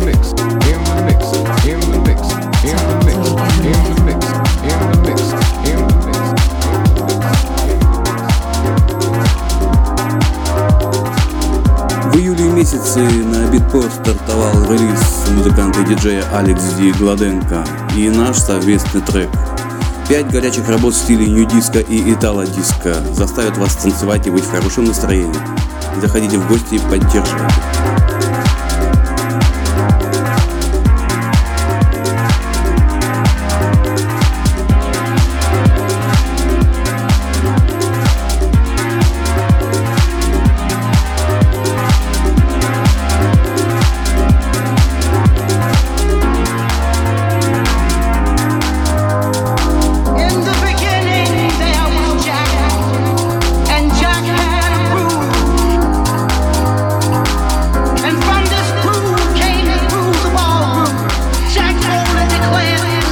В июле месяце на Beatport стартовал релиз музыканта и диджея Алекс Ди Гладенко и наш совместный трек. 5 горячих работ в стиле нью-диско и итало-диско заставят вас танцевать и быть в хорошем настроении. Заходите в гости и поддерживайте.